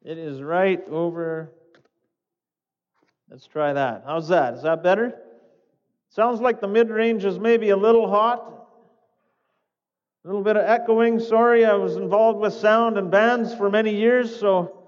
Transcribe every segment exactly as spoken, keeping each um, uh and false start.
It is right over. Let's try that. How's that? Is that better? Sounds like the mid-range is maybe a little hot. A little bit of echoing. Sorry, I was involved with sound and bands for many years, so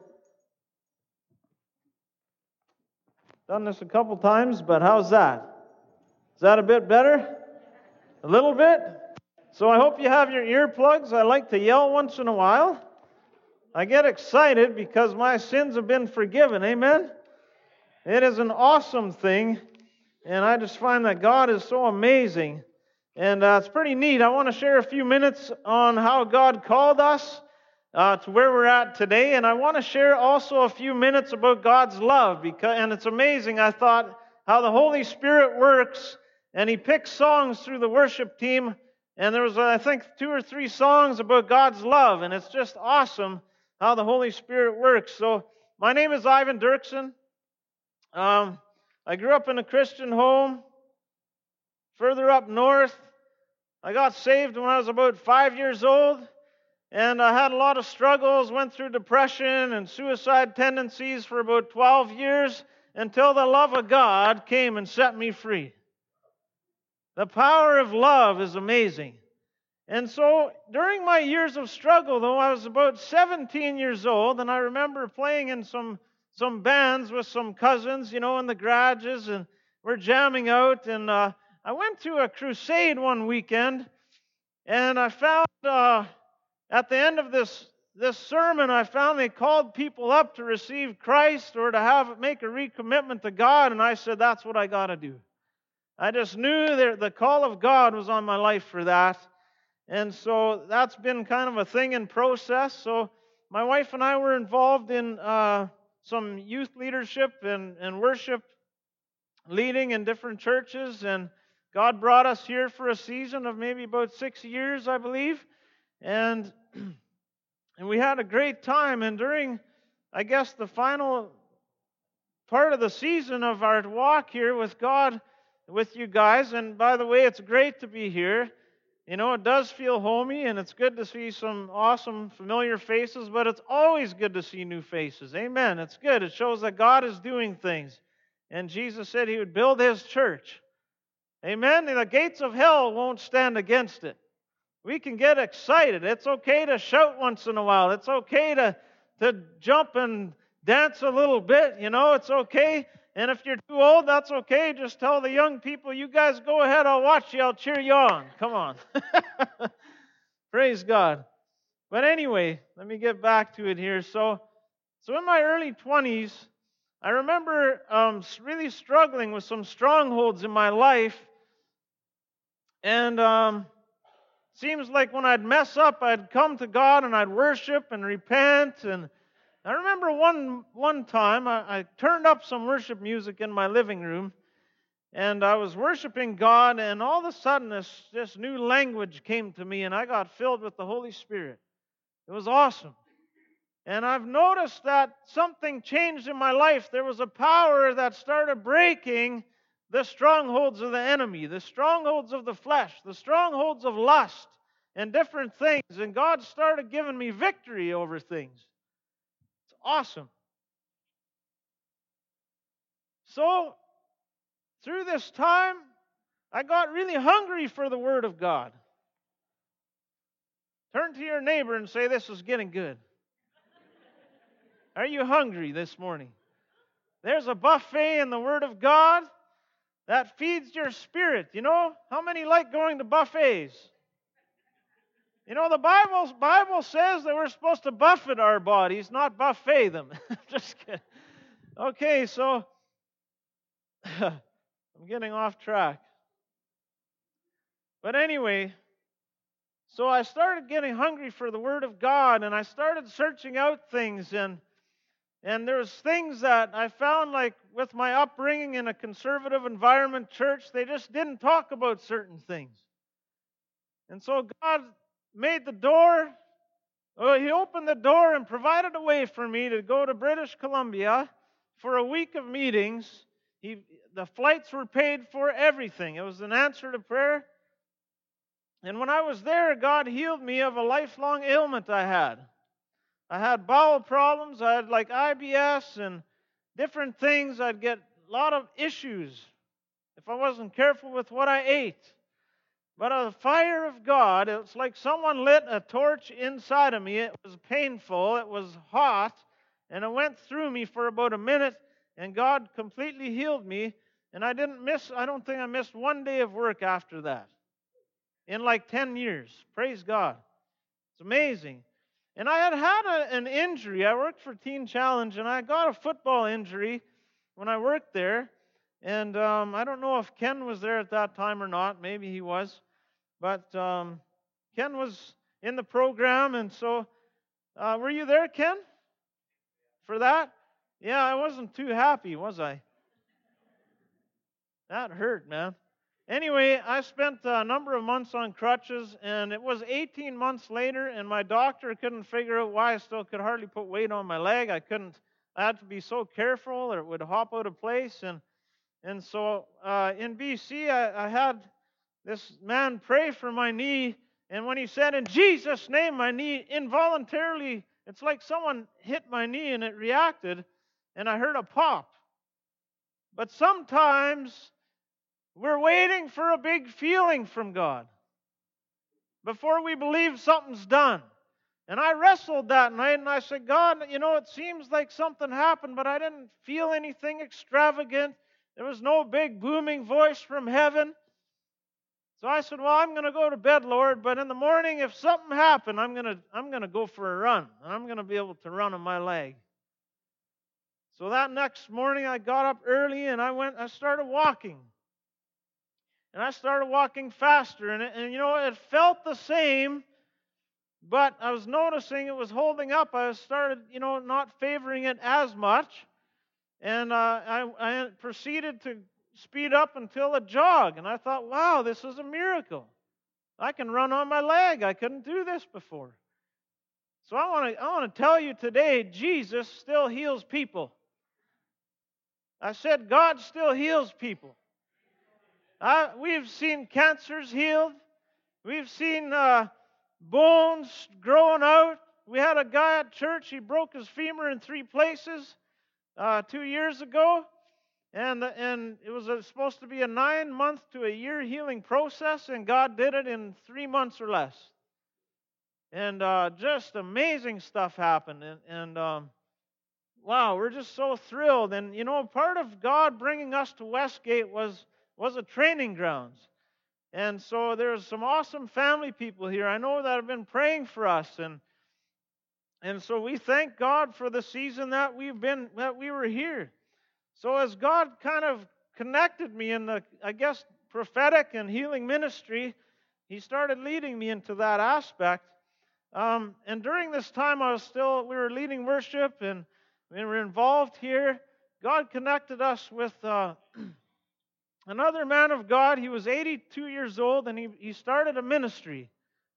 done this a couple times, but how's that? Is that a bit better? A little bit? So I hope you have your earplugs. I like to yell once in a while. I get excited because my sins have been forgiven. Amen? It is an awesome thing, and I just find that God is so amazing. And uh, it's pretty neat. I want to share a few minutes on how God called us uh, to where we're at today, and I want to share also a few minutes about God's love. Because, and it's amazing, I thought, how the Holy Spirit works, and He picks songs through the worship team, and there was, I think, two or three songs about God's love, and it's just awesome how the Holy Spirit works. So, my name is Ivan Dirksen. Um, I grew up in a Christian home further up north. I got saved when I was about five years old, and I had a lot of struggles, went through depression and suicide tendencies for about twelve years until the love of God came and set me free. The power of love is amazing. And so during my years of struggle, though, I was about seventeen years old, and I remember playing in some some bands with some cousins, you know, in the garages, and we're jamming out. And uh, I went to a crusade one weekend, and I found uh, at the end of this this sermon, I found they called people up to receive Christ or to have make a recommitment to God, and I said, that's what I got to do. I just knew that the call of God was on my life for that. And so that's been kind of a thing in process. So my wife and I were involved in uh, some youth leadership and, and worship leading in different churches. And God brought us here for a season of maybe about six years, I believe. And, and we had a great time. And during, I guess, the final part of the season of our walk here with God, with you guys, and by the way, it's great to be here. You know, it does feel homey, and it's good to see some awesome, familiar faces, but it's always good to see new faces. Amen. It's good. It shows that God is doing things. And Jesus said He would build His church. Amen. And the gates of hell won't stand against it. We can get excited. It's okay to shout once in a while. It's okay to, to jump and dance a little bit. You know, it's okay. And if you're too old, that's okay. Just tell the young people, you guys go ahead, I'll watch you, I'll cheer you on. Come on. Praise God. But anyway, let me get back to it here. So, so in my early twenties, I remember um, really struggling with some strongholds in my life. And um, seems like when I'd mess up, I'd come to God and I'd worship and repent. And I remember one one time I, I turned up some worship music in my living room, and I was worshiping God, and all of a sudden this, this new language came to me, and I got filled with the Holy Spirit. It was awesome. And I've noticed that something changed in my life. There was a power that started breaking the strongholds of the enemy, the strongholds of the flesh, the strongholds of lust, and different things. And God started giving me victory over things. Awesome. So, through this time, I got really hungry for the Word of God. Turn to your neighbor and say, this is getting good. Are you hungry this morning? There's a buffet in the Word of God that feeds your spirit. You know, how many like going to buffets? You know, the Bible, Bible says that we're supposed to buffet our bodies, not buffet them. Just kidding. Okay, so I'm getting off track. But anyway, so I started getting hungry for the Word of God, and I started searching out things, and and there was things that I found, like with my upbringing in a conservative environment church, they just didn't talk about certain things. And so God made the door, well, He opened the door and provided a way for me to go to British Columbia for a week of meetings. He, the flights were paid for, everything. It was an answer to prayer. And when I was there, God healed me of a lifelong ailment I had. I had bowel problems. I had like I B S and different things. I'd get a lot of issues if I wasn't careful with what I ate. But the fire of God, it's like someone lit a torch inside of me. It was painful. It was hot. And it went through me for about a minute. And God completely healed me. And I didn't miss, I don't think I missed one day of work after that. In like ten years. Praise God. It's amazing. And I had had a, an injury. I worked for Teen Challenge, and I got a football injury when I worked there. And um, I don't know if Ken was there at that time or not. Maybe he was. But um, Ken was in the program, and so uh, were you there, Ken, for that? Yeah, I wasn't too happy, was I? That hurt, man. Anyway, I spent a number of months on crutches, and it was eighteen months later, and my doctor couldn't figure out why I still could hardly put weight on my leg. I couldn't, I had to be so careful or it would hop out of place. And and so uh, in B C, I, I had this man pray for my knee, and when he said, "In Jesus' name," my knee involuntarily, it's like someone hit my knee and it reacted, and I heard a pop. But sometimes we're waiting for a big feeling from God before we believe something's done. And I wrestled that night, and I said, God, you know, it seems like something happened, but I didn't feel anything extravagant. There was no big booming voice from heaven. So I said, well, I'm going to go to bed, Lord, but in the morning, if something happened, I'm going to I'm going to go for a run, and I'm going to be able to run on my leg. So that next morning, I got up early, and I went, I started walking. And I started walking faster, and, and you know, it felt the same, but I was noticing it was holding up. I started, you know, not favoring it as much, and uh, I, I proceeded to speed up until a jog, and I thought, wow, this is a miracle. I can run on my leg. I couldn't do this before. So I want to I want to tell you today, Jesus still heals people. I said God still heals people. Uh, we've seen cancers healed. We've seen uh, bones growing out. We had a guy at church, he broke his femur in three places uh, two years ago. And, and it was a, supposed to be a nine-month to a year healing process, and God did it in three months or less. And uh, just amazing stuff happened. And, and um, wow, we're just so thrilled. And, you know, part of God bringing us to Westgate was was a training grounds. And so there's some awesome family people here. I know that have been praying for us. And and so we thank God for the season that we've been, that we were here. So as God kind of connected me in the, I guess, prophetic and healing ministry, He started leading me into that aspect. Um, and during this time, I was still, we were leading worship and we were involved here. God connected us with uh, another man of God. He was eighty-two years old, and he, he started a ministry.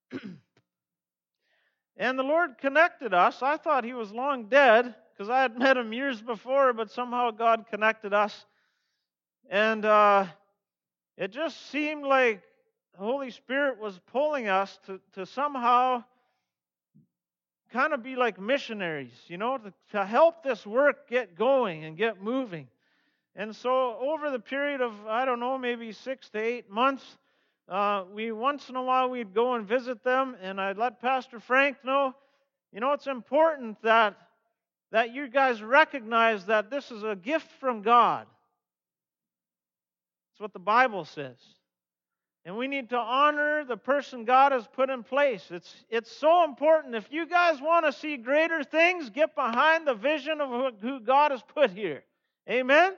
And the Lord connected us. I thought he was long dead because I had met him years before, but somehow God connected us. And uh, it just seemed like the Holy Spirit was pulling us to, to somehow kind of be like missionaries, you know, to, to help this work get going and get moving. And so over the period of, I don't know, maybe six to eight months, uh, we once in a while we'd go and visit them, and I'd let Pastor Frank know, you know, it's important that, that you guys recognize that this is a gift from God. That's what the Bible says. And we need to honor the person God has put in place. It's, it's so important. If you guys want to see greater things, get behind the vision of who, who God has put here. Amen?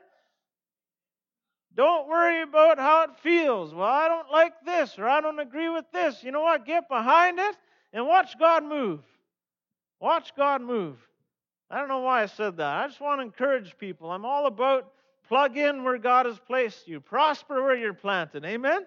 Don't worry about how it feels. Well, I don't like this, or I don't agree with this. You know what? Get behind it and watch God move. Watch God move. I don't know why I said that. I just want to encourage people. I'm all about plug in where God has placed you. Prosper where you're planted. Amen?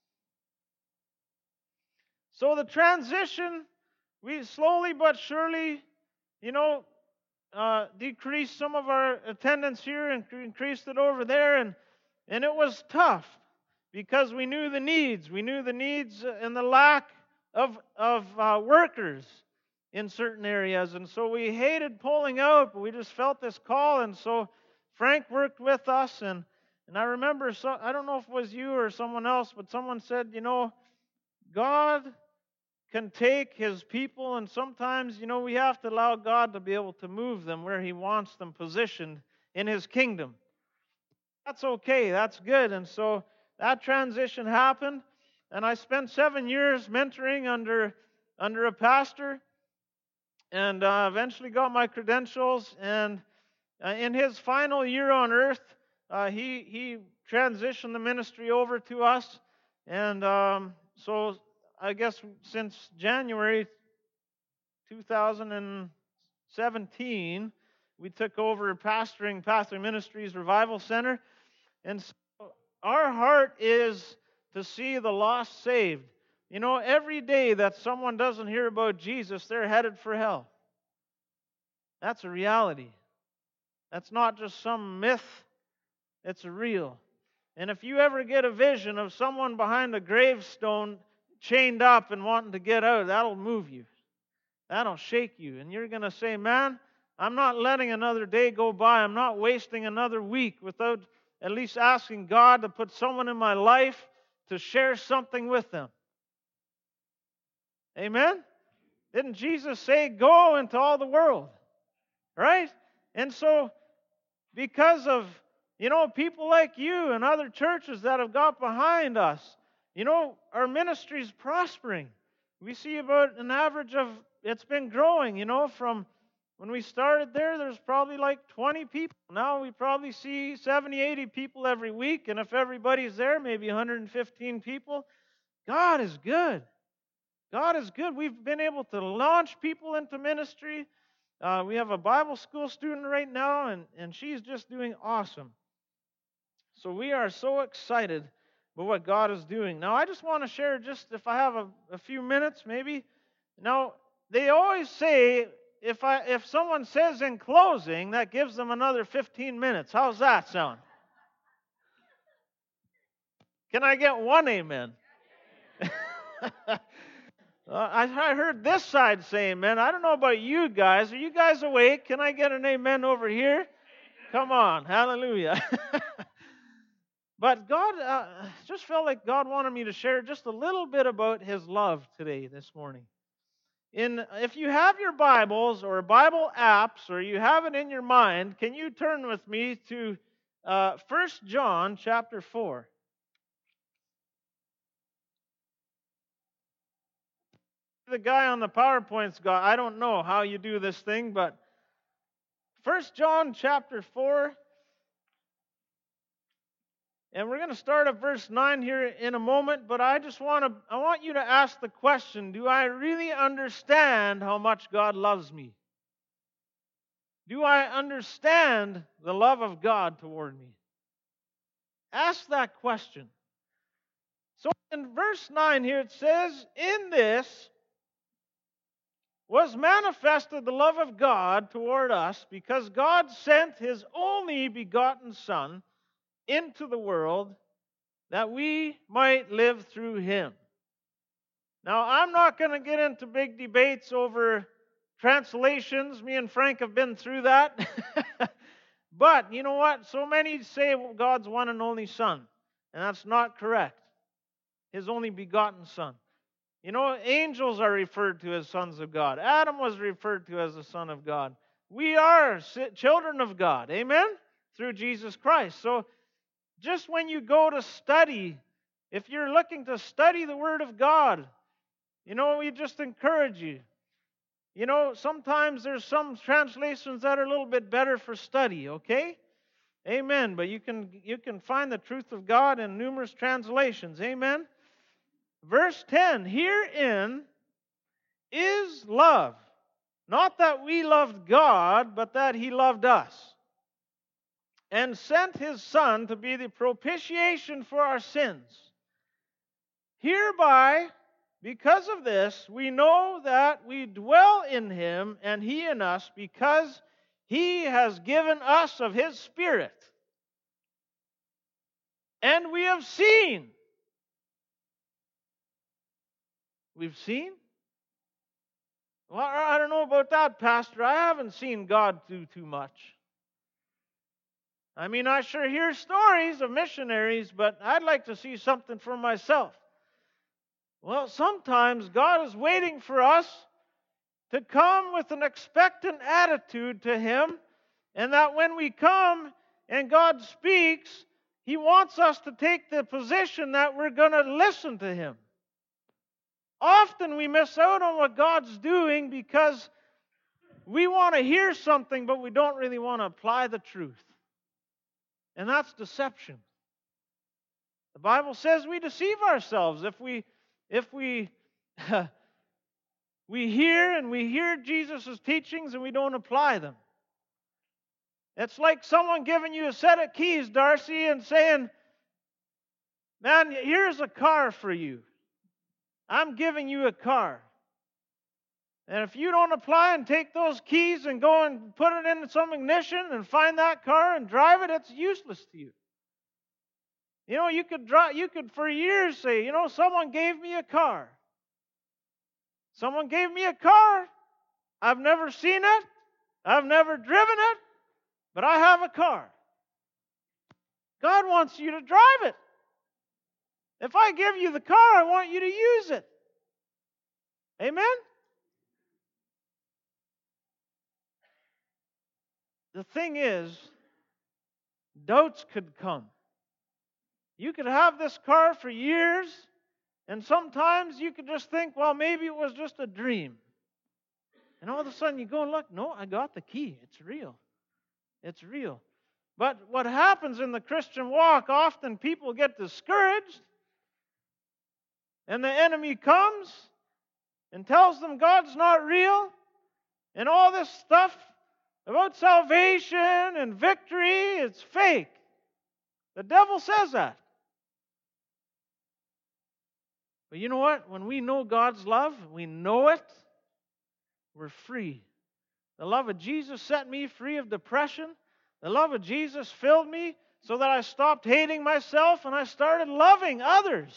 So the transition, we slowly but surely, you know, uh, decreased some of our attendance here and increased it over there. And And it was tough because we knew the needs. We knew the needs and the lack of, of uh, workers. in certain areas. And so we hated pulling out, but we just felt this call. And so Frank worked with us. And, and I remember, so, I don't know if it was you or someone else, but someone said, you know, God can take His people, and sometimes, you know, we have to allow God to be able to move them where He wants them positioned in His kingdom. That's okay. That's good. And so that transition happened, and I spent seven years mentoring under under a pastor, and uh, eventually got my credentials. And uh, in his final year on earth, uh, he he transitioned the ministry over to us, and um, so I guess since January two thousand seventeen, we took over pastoring Pathway Ministries Revival Center. And so our heart is to see the lost saved. You know, every day that someone doesn't hear about Jesus, they're headed for hell. That's a reality. That's not just some myth. It's real. And if you ever get a vision of someone behind a gravestone chained up and wanting to get out, that'll move you. That'll shake you. And you're going to say, man, I'm not letting another day go by. I'm not wasting another week without at least asking God to put someone in my life to share something with them. Amen? Didn't Jesus say, go into all the world? Right? And so, because of, you know, people like you and other churches that have got behind us, you know, our ministry is prospering. We see about an average of, it's been growing, you know, from when we started there, there's probably like twenty people. Now we probably see seventy, eighty people every week. And if everybody's there, maybe one hundred fifteen people. God is good. God is good. We've been able to launch people into ministry. Uh, we have a Bible school student right now, and, and she's just doing awesome. So we are so excited about what God is doing. Now, I just want to share, just if I have a, a few minutes, maybe. Now, they always say, If I if someone says in closing, that gives them another fifteen minutes. How's that sound? Can I get one amen? uh, I, I heard this side say amen. I don't know about you guys. Are you guys awake? Can I get an amen over here? Come on. Hallelujah. But God, uh, just felt like God wanted me to share just a little bit about His love today, this morning. In, if you have your Bibles or Bible apps, or you have it in your mind, can you turn with me to uh, First John chapter four? The guy on the PowerPoint's got, I don't know how you do this thing, but First John chapter four, and we're going to start at verse nine here in a moment, but I just want to, I want you to ask the question, do I really understand how much God loves me? Do I understand the love of God toward me? Ask that question. So in verse nine here it says, in this was manifested the love of God toward us, because God sent His only begotten Son into the world that we might live through Him. Now, I'm not going to get into big debates over translations. Me and Frank have been through that. But, you know what? So many say God's one and only Son, and that's not correct. His only begotten Son. You know, angels are referred to as sons of God. Adam was referred to as the Son of God. We are children of God, amen? Through Jesus Christ. So, just when you go to study, if you're looking to study the Word of God, you know, we just encourage you. You know, sometimes there's some translations that are a little bit better for study, okay? Amen. But you can you can find the truth of God in numerous translations. Amen. Verse ten, herein is love. Not that we loved God, but that He loved us, and sent His Son to be the propitiation for our sins. Hereby, because of this, we know that we dwell in Him and He in us, because He has given us of His Spirit. And we have seen. We've seen? Well, I don't know about that, Pastor. I haven't seen God do too much. I mean, I sure hear stories of missionaries, but I'd like to see something for myself. Well, sometimes God is waiting for us to come with an expectant attitude to Him, and that when we come and God speaks, He wants us to take the position that we're going to listen to Him. Often we miss out on what God's doing because we want to hear something, but we don't really want to apply the truth. And that's deception. The Bible says we deceive ourselves if we if we we hear and we hear Jesus' teachings and we don't apply them. It's like someone giving you a set of keys, Darcy, and saying, man, here's a car for you. I'm giving you a car. And if you don't apply and take those keys and go and put it in some ignition and find that car and drive it, it's useless to you. You know, you could drive, you could for years say, you know, someone gave me a car. Someone gave me a car. I've never seen it. I've never driven it. But I have a car. God wants you to drive it. If I give you the car, I want you to use it. Amen? The thing is, doubts could come. You could have this car for years, and sometimes you could just think, well, maybe it was just a dream. And all of a sudden you go and look, no, I got the key. It's real. It's real. But what happens in the Christian walk, often people get discouraged, and the enemy comes and tells them God's not real, and all this stuff about salvation and victory, it's fake. The devil says that. But you know what? When we know God's love, we know it, we're free. The love of Jesus set me free of depression. The love of Jesus filled me so that I stopped hating myself and I started loving others.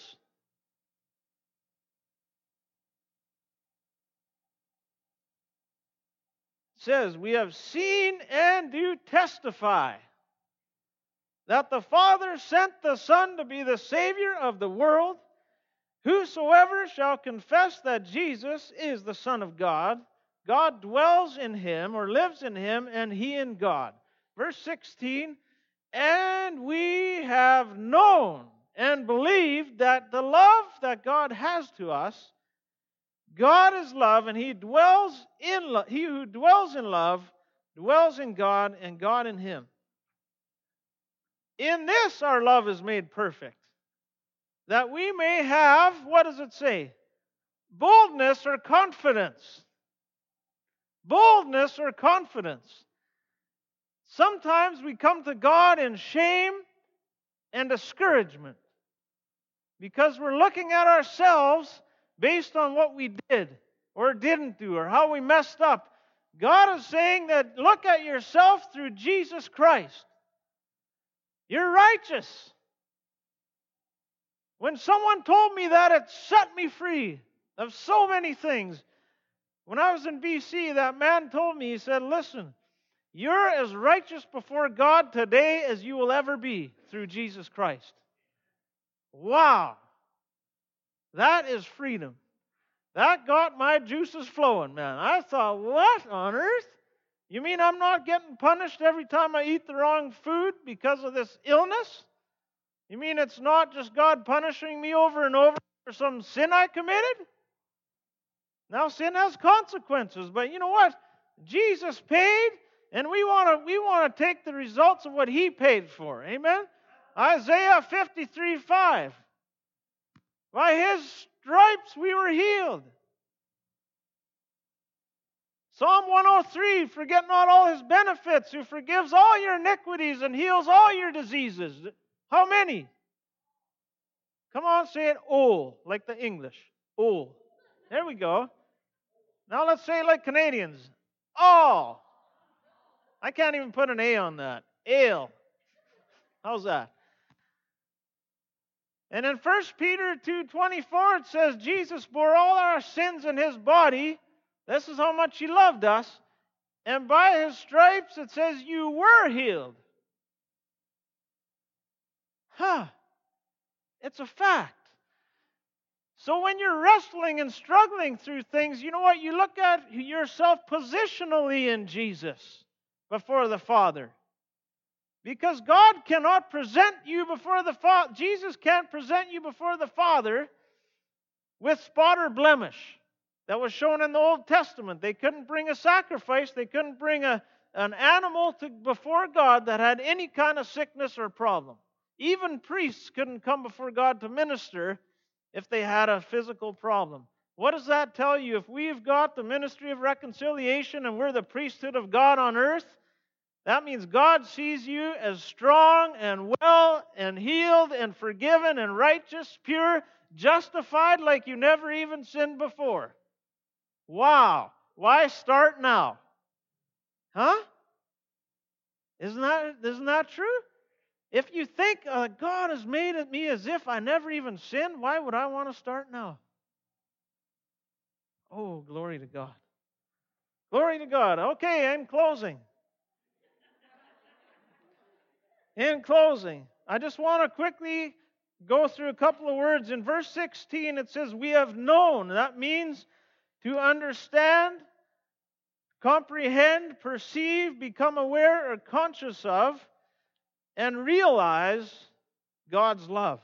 It says, we have seen and do testify that the Father sent the Son to be the Savior of the world. Whosoever shall confess that Jesus is the Son of God, God dwells in him or lives in him, and he in God. Verse sixteen, and we have known and believed that the love that God has to us, God is love, and he dwells in lo- he who dwells in love dwells in God, and God in him. In this our love is made perfect, that we may have, what does it say? Boldness or confidence. Boldness or confidence. Sometimes we come to God in shame and discouragement because we're looking at ourselves based on what we did or didn't do or how we messed up. God is saying that look at yourself through Jesus Christ. You're righteous. When someone told me that, it set me free of so many things. When I was in B C, that man told me, he said, listen, you're as righteous before God today as you will ever be through Jesus Christ. Wow. That is freedom. That got my juices flowing, man. I thought, what on earth? You mean I'm not getting punished every time I eat the wrong food because of this illness? You mean it's not just God punishing me over and over for some sin I committed? Now sin has consequences, but you know what? Jesus paid, and we want to we want to take the results of what he paid for. Amen? Isaiah fifty-three five. By his stripes we were healed. Psalm one oh three, forget not all his benefits, who forgives all your iniquities and heals all your diseases. How many? Come on, say it, all, like the English. All. There we go. Now let's say it like Canadians. All. I can't even put an A on that. Ale. How's that? And in First Peter two twenty-four it says, Jesus bore all our sins in his body This is how much He loved us. And by His stripes, it says, you were healed. Huh. It's a fact. So when you're wrestling and struggling through things, you know what? You look at yourself positionally in Jesus before the Father. Because God cannot present you before the Father. Jesus can't present you before the Father with spot or blemish. That was shown in the Old Testament. They couldn't bring a sacrifice. They couldn't bring a, an animal to, before God that had any kind of sickness or problem. Even priests couldn't come before God to minister if they had a physical problem. What does that tell you? If we've got the ministry of reconciliation and we're the priesthood of God on earth, that means God sees you as strong and well and healed and forgiven and righteous, pure, justified like you never even sinned before. Wow. Why start now? Huh? Isn't that, isn't that true? If you think uh, God has made it me as if I never even sinned, why would I want to start now? Oh, glory to God. Glory to God. Okay, in closing. In closing, I just want to quickly go through a couple of words. In verse sixteen, it says, we have known. That means to understand, comprehend, perceive, become aware or conscious of, and realize God's love.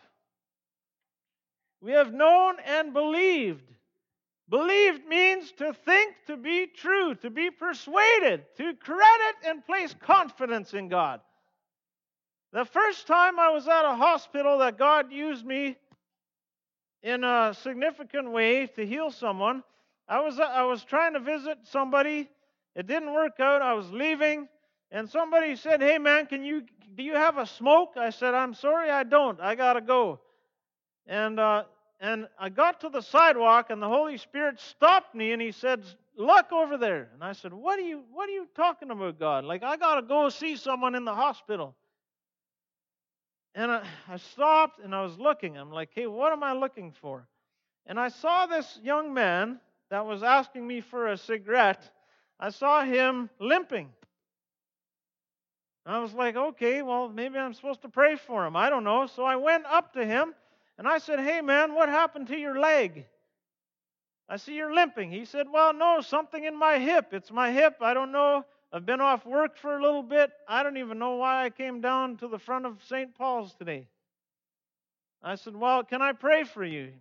We have known and believed. Believed means to think to be true, to be persuaded, to credit and place confidence in God. The first time I was at a hospital that God used me in a significant way to heal someone, I was I was trying to visit somebody. It didn't work out. I was leaving, and somebody said, "Hey man, can you do you have a smoke?" I said, "I'm sorry, I don't. I gotta go." And uh, and I got to the sidewalk, and the Holy Spirit stopped me, and He said, "Look over there." And I said, "What are you What are you talking about, God? Like I gotta go see someone in the hospital." And I, I stopped and I was looking. I'm like, hey, what am I looking for? And I saw this young man that was asking me for a cigarette. I saw him limping. I was like, okay, well, maybe I'm supposed to pray for him. I don't know. So I went up to him and I said, hey, man, what happened to your leg? I see you're limping. He said, well, no, something in my hip. It's my hip. I don't know. I've been off work for a little bit. I don't even know why I came down to the front of Saint Paul's today. I said, well, can I pray for you?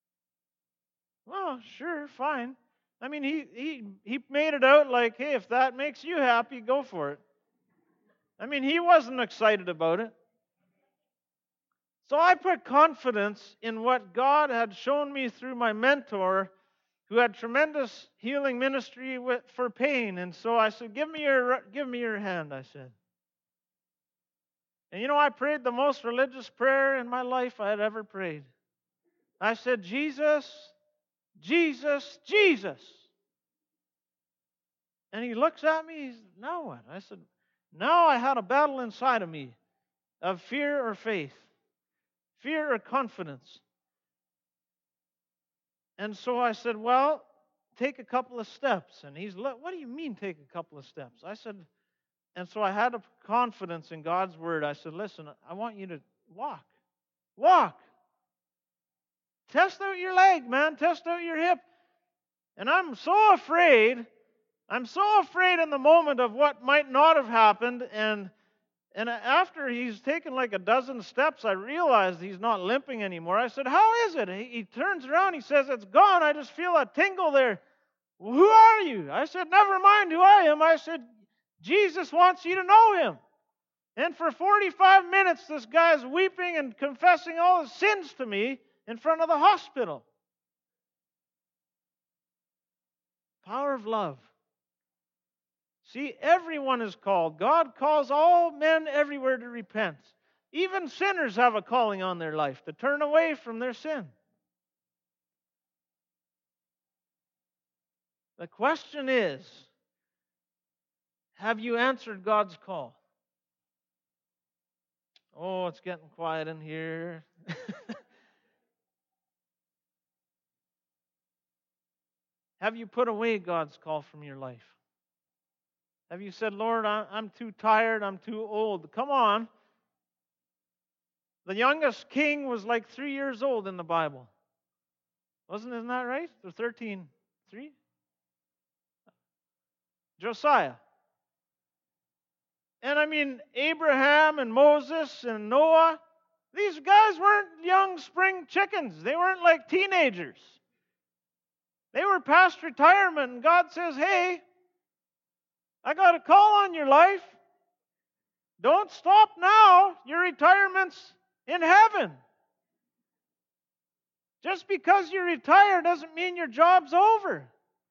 Well, sure, fine. I mean, he, he, he made it out like, hey, if that makes you happy, go for it. I mean, he wasn't excited about it. So I put confidence in what God had shown me through my mentor, who had tremendous healing ministry with, for pain. And so I said, give me your give me your hand, I said. And you know, I prayed the most religious prayer in my life I had ever prayed. I said, Jesus, Jesus, Jesus. And he looks at me, he said, now what? I said, now I had a battle inside of me of fear or faith, fear or confidence. And so I said, well, take a couple of steps. And he's, what do you mean take a couple of steps? I said, and so I had a confidence in God's word. I said, listen, I want you to walk. Walk. Test out your leg, man. Test out your hip. And I'm so afraid, I'm so afraid in the moment of what might not have happened. And And after he's taken like a dozen steps, I realized he's not limping anymore. I said, how is it? He, he turns around, he says, it's gone. I just feel a tingle there. Well, who are you? I said, never mind who I am. I said, Jesus wants you to know him. And for forty-five minutes, this guy's weeping and confessing all his sins to me in front of the hospital. Power of love. See, everyone is called. God calls all men everywhere to repent. Even sinners have a calling on their life to turn away from their sin. The question is, have you answered God's call? Oh, it's getting quiet in here. Have you put away God's call from your life? Have you said, Lord, I'm too tired, I'm too old? Come on. The youngest king was like three years old in the Bible. Wasn't isn't that right? Or thirteen, three? Josiah. And I mean, Abraham and Moses and Noah, these guys weren't young spring chickens. They weren't like teenagers. They were past retirement, and God says, hey, I got a call on your life. Don't stop now. Your retirement's in heaven. Just because you retire doesn't mean your job's over.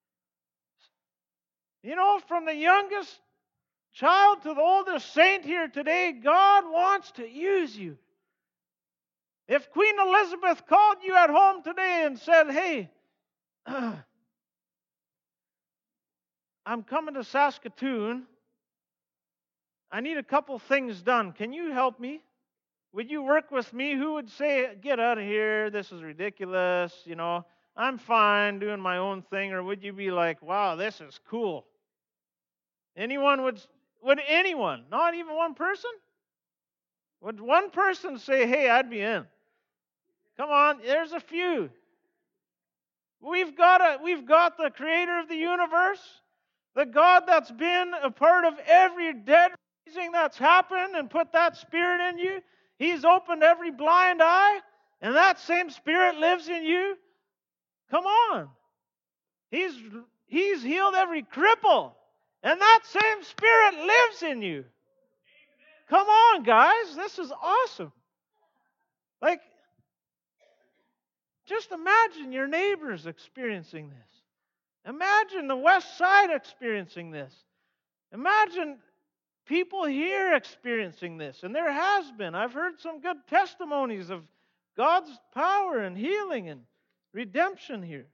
You know, from the youngest child to the oldest saint here today, God wants to use you. If Queen Elizabeth called you at home today and said, hey, I'm coming to Saskatoon. I need a couple things done. Can you help me? Would you work with me? Who would say, get out of here, this is ridiculous, you know, I'm fine doing my own thing? Or would you be like, wow, this is cool? Anyone would, would anyone, not even one person? Would one person say, hey, I'd be in? Come on, there's a few. We've got a, we've got the creator of the universe, the God that's been a part of every dead raising that's happened and put that spirit in you. He's opened every blind eye, and that same spirit lives in you. Come on. He's, he's healed every cripple, and that same spirit lives in you. Come on, guys. This is awesome. Like, just imagine your neighbors experiencing this. Imagine the West Side experiencing this. Imagine people here experiencing this. And there has been. I've heard some good testimonies of God's power and healing and redemption here.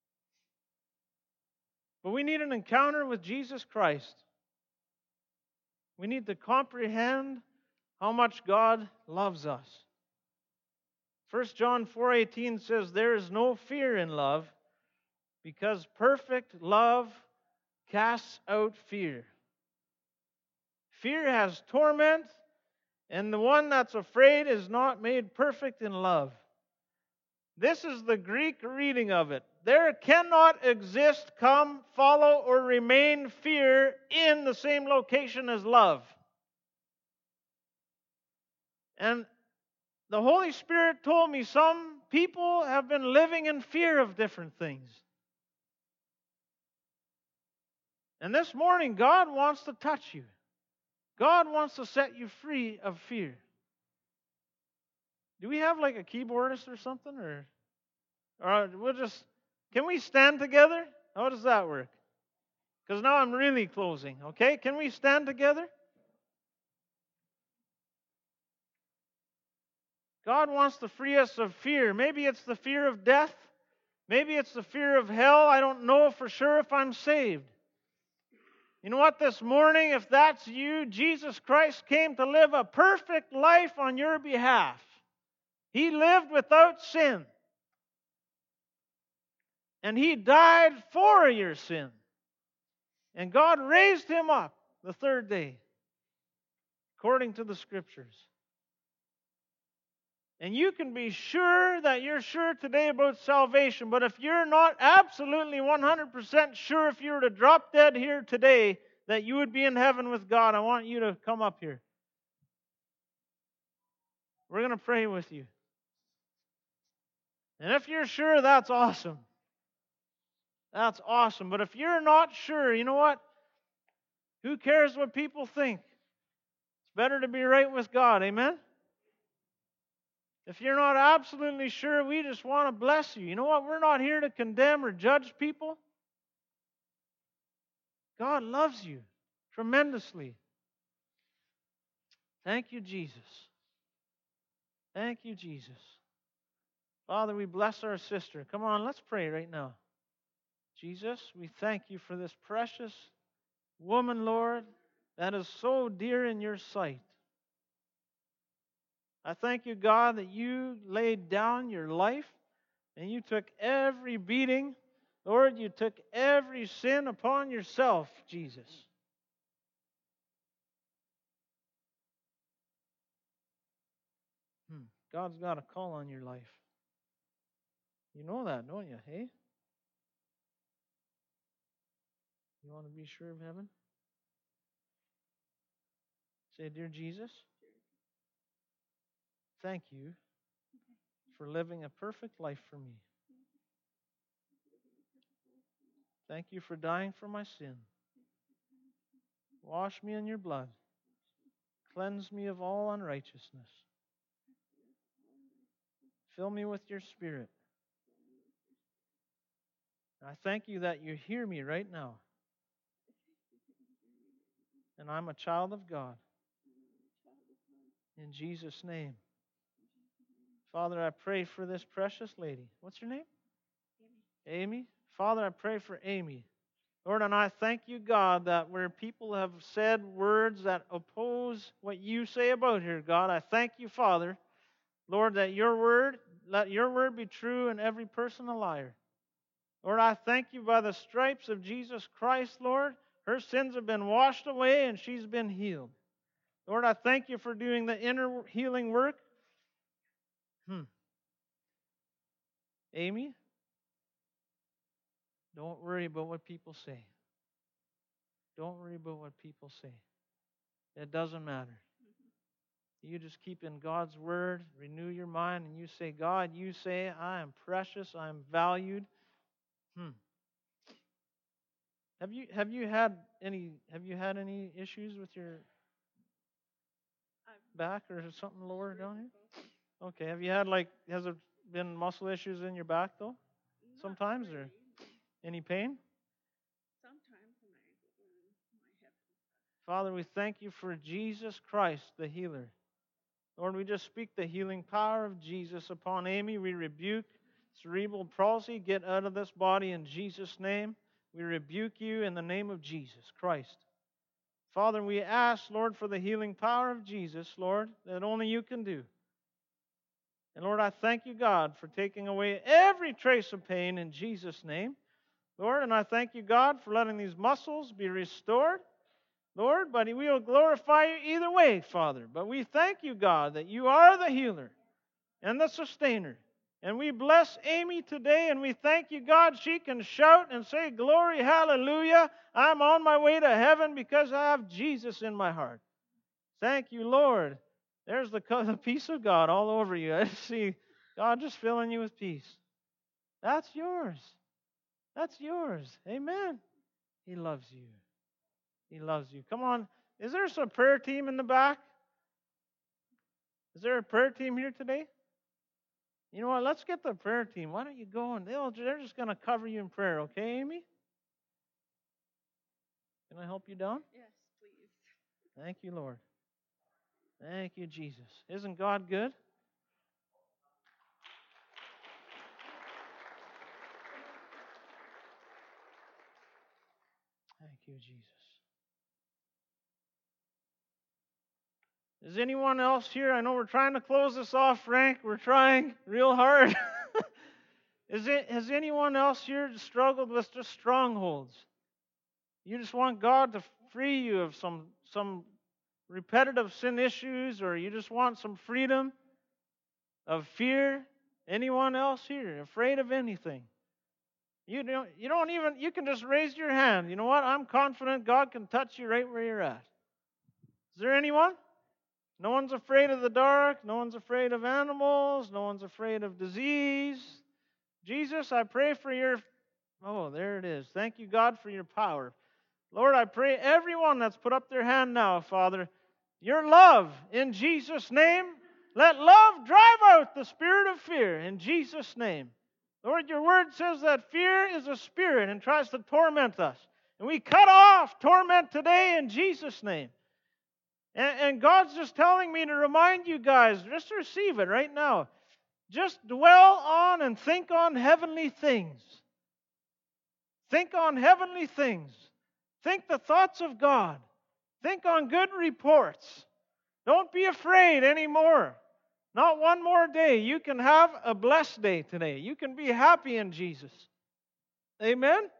But we need an encounter with Jesus Christ. We need to comprehend how much God loves us. First John four eighteen says, there is no fear in love, because perfect love casts out fear. Fear has torment, and the one that's afraid is not made perfect in love. This is the Greek reading of it. There cannot exist, come, follow, or remain fear in the same location as love. And the Holy Spirit told me some people have been living in fear of different things. And this morning, God wants to touch you. God wants to set you free of fear. Do we have like a keyboardist or something? Or, or we'll just, can we stand together? How does that work? Because now I'm really closing, okay? Can we stand together? God wants to free us of fear. Maybe it's the fear of death. Maybe it's the fear of hell. I don't know for sure if I'm saved. You know what, this morning, if that's you, Jesus Christ came to live a perfect life on your behalf. He lived without sin. And He died for your sin. And God raised Him up the third day, according to the Scriptures. And you can be sure that you're sure today about salvation. But if you're not absolutely one hundred percent sure, if you were to drop dead here today, that you would be in heaven with God, I want you to come up here. We're going to pray with you. And if you're sure, that's awesome. That's awesome. But if you're not sure, you know what? Who cares what people think? It's better to be right with God. Amen? If you're not absolutely sure, we just want to bless you. You know what? We're not here to condemn or judge people. God loves you tremendously. Thank you, Jesus. Thank you, Jesus. Father, we bless our sister. Come on, let's pray right now. Jesus, we thank you for this precious woman, Lord, that is so dear in your sight. I thank you, God, that you laid down your life and you took every beating Lord, you took every sin upon yourself, Jesus. Hmm. God's got a call on your life. You know that, don't you? Hey? You want to be sure of heaven? Say, Dear Jesus, thank you for living a perfect life for me. Thank you for dying for my sin. Wash me in your blood. Cleanse me of all unrighteousness. Fill me with your Spirit. I thank you that you hear me right now. And I'm a child of God. In Jesus' name. Father, I pray for this precious lady. What's your name? Amy. Amy? Father, I pray for Amy. Lord, and I thank you, God, that where people have said words that oppose what you say about her, God, I thank you, Father, Lord, that your word, let your word be true and every person a liar. Lord, I thank you by the stripes of Jesus Christ, Lord, her sins have been washed away and she's been healed. Lord, I thank you for doing the inner healing work. Hmm. Amy, don't worry about what people say. Don't worry about what people say. It doesn't matter. You just keep in God's word, renew your mind, and you say, God, you say, I am precious, I am valued. Hmm. Have you have you had any have you had any issues with your back or something lower down here? Okay. Have you had like has there been muscle issues in your back though? Sometimes or any pain? Sometimes when I when my hip. Father, we thank you for Jesus Christ, the healer. Lord, we just speak the healing power of Jesus upon Amy. We rebuke cerebral palsy. Get out of this body in Jesus' name. We rebuke you in the name of Jesus Christ. Father, we ask, Lord, for the healing power of Jesus, Lord, that only you can do. And Lord, I thank you, God, for taking away every trace of pain in Jesus' name. Lord, and I thank you, God, for letting these muscles be restored. Lord, but we will glorify you either way, Father. But we thank you, God, that you are the healer and the sustainer. And we bless Amy today, and we thank you, God, she can shout and say, glory, hallelujah, I'm on my way to heaven because I have Jesus in my heart. Thank you, Lord. There's the, the peace of God all over you. I see God just filling you with peace. That's yours. That's yours. Amen. He loves you. He loves you. Come on. Is there some prayer team in the back? Is there a prayer team here today? You know what? Let's get the prayer team. Why don't you go and they'll, they're just going to cover you in prayer, okay, Amy? Can I help you down? Yes, please. Thank you, Lord. Thank you, Jesus. Isn't God good? Thank you, Jesus. Is anyone else here? I know we're trying to close this off, Frank. We're trying real hard. Is it, has anyone else here struggled with just strongholds? You just want God to free you of some, some repetitive sin issues, or you just want some freedom of fear? Anyone else here afraid of anything? You don't, you don't even, you can just raise your hand. You know what? I'm confident God can touch you right where you're at. Is there anyone? No one's afraid of the dark. No one's afraid of animals. No one's afraid of disease. Jesus, I pray for your, oh, there it is. Thank you, God, for your power. Lord, I pray everyone that's put up their hand now, Father, your love in Jesus' name. Let love drive out the spirit of fear in Jesus' name. Lord, your word says that fear is a spirit and tries to torment us. And we cut off torment today in Jesus' name. And, and God's just telling me to remind you guys, just receive it right now. Just dwell on and think on heavenly things. Think on heavenly things. Think the thoughts of God. Think on good reports. Don't be afraid anymore. Not one more day. You can have a blessed day today. You can be happy in Jesus. Amen?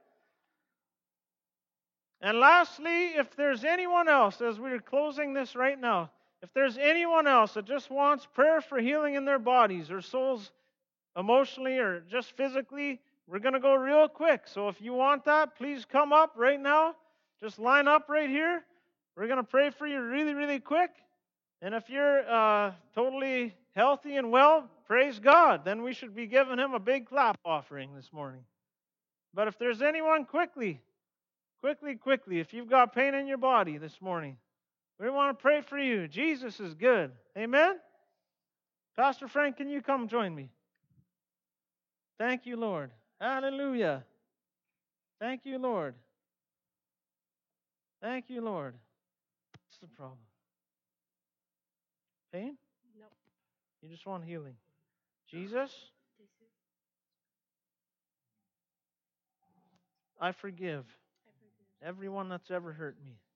And lastly, if there's anyone else, as we're closing this right now, if there's anyone else that just wants prayer for healing in their bodies or souls, emotionally or just physically, we're going to go real quick. So if you want that, please come up right now. Just line up right here. We're going to pray for you really, really quick. And if you're uh, totally healthy and well, praise God. Then we should be giving Him a big clap offering this morning. But if there's anyone, quickly, quickly, quickly, if you've got pain in your body this morning, we want to pray for you. Jesus is good. Amen? Pastor Frank, can you come join me? Thank you, Lord. Hallelujah. Thank you, Lord. Thank you, Lord. What's the problem? Pain? No. You just want healing. Jesus, I forgive I forgive everyone that's ever hurt me.